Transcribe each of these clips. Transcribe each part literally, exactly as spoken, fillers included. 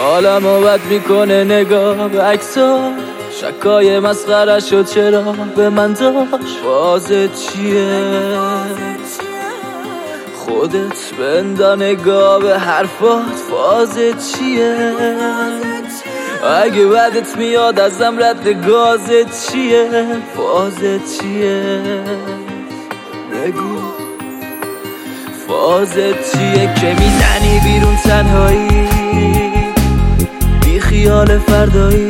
حالمو بد میکنه نگاه به عکس‌ها، شکای مسخره شد چرا به من داشت. فازت چیه؟ خودت بندا نگاه به حرفات. فازت چیه؟ اگه بدت میاد ازم رد گازت چیه؟ فازت چیه؟ بگو فازت چیه که میزنی بیرون تنهایی، بی خیال فردایی،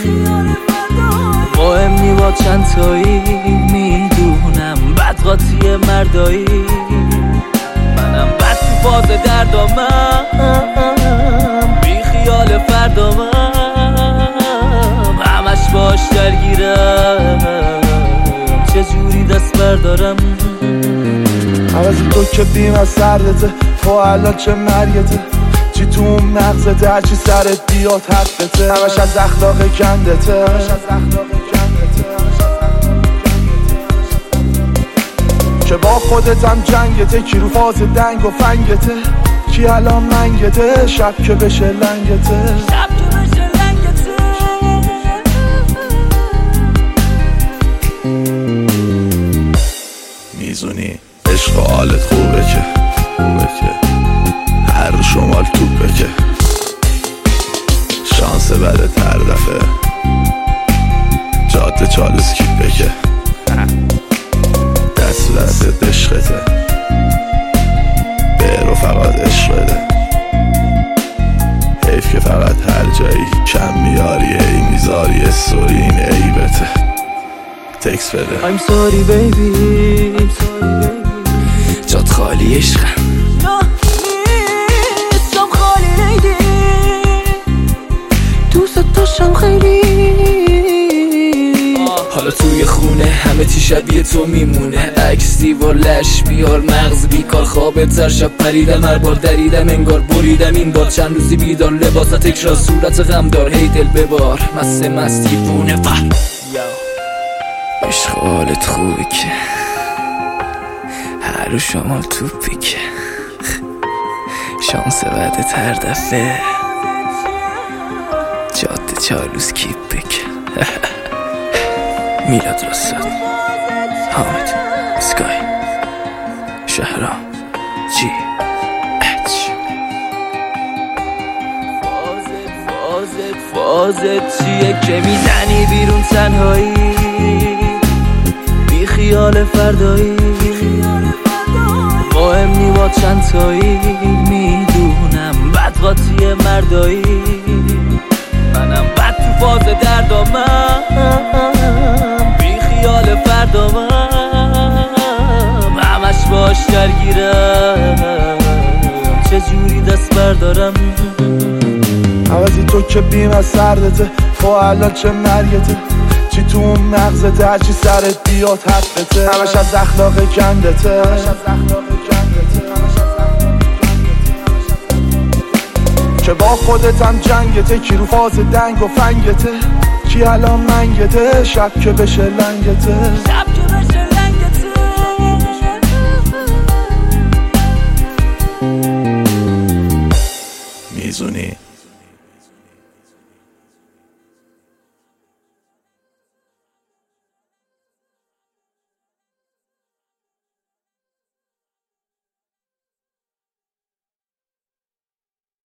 مهم نی با چند تایی، میدونم بد قاطی مردایی، منم بد تو فاز دردامم، بی خیال فردامم، همش باش درگیرم، چجوری دست بردارم. عوضی تو که بیم از سردته، تو الان چه مرگته، چی تو اون مغزته، هرچی سرت بیاد حقته، همش از اخلاق کندته، که با خودت هم جنگته، کی رو فاز دنگ و فنگته، کی الان منگته، شب که بشه لنگته، میزونی عشق و حالت خوبه که خوبه که هر شمال توبه که شانس بده هر دفعه جاده چالوس کیپه که دست و دست عشقته برو فقط عشق بده، حیف که فقط هر جایی کم میاری ای میذاری استوری این عیبته. تکس بده I'm sorry baby, I'm sorry baby. جات خالی عشقم نیستم خالی نیدی، دوست داشتم خیلی. حالا توی خونه همه چی شبیه تو میمونه، عکس دیوار لش بیار مغز بیکار، خواب تر شب پریدم هر بار دریدم انگار بریدم این بار، چند روزی بیدار لباسا تکرار صورت غم دار، هی دل ببار مست مستی بونه فر عشق حالت خوبی که هر رو شمال توپی که شانس بعد هر دفعه جاده چالوس کیپه که میلاد رستاد، حامد، اسکای، شهرام، جی اچ. فازت فازت چیه که میزنی بیرون تنهایی، بی خیال فردایی، مهم نی با چند تایی، میدونم بد قاطی مردایی، منم بد تو فاز دردامم، بی خیال فردامم، همش باش درگیرم، چجوری دست بردارم. عوضی تو که بیم از سردته، تو الان چه مرگته، چی تو اون مغزته، هرچی سرت بیاد حقته، همش از اخلاق کندته، که با خودت هم جنگته، کی رو فاز دنگ و فنگته، کی الان منگته، شب که بشه لنگته، میزونی